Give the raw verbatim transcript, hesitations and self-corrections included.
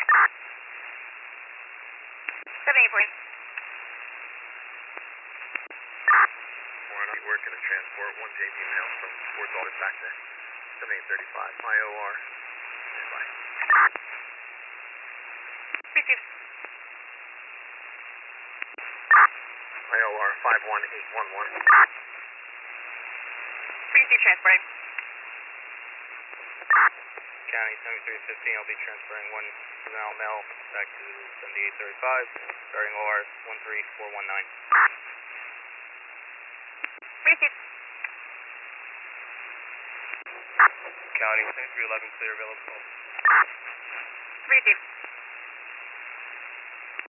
seven eight point. We're on working a transport, one J D mail from Fort Dalton back to seven eight thirty-five, I O R. Standby. Receive. I O R five one eight one one. Receive transporting. County seventy-three fifteen, I'll be transferring one juvenile male back to seventy-eight thirty-five, starting O R one three four one nine. Receive. County seventy-three eleven, clear available. Receive.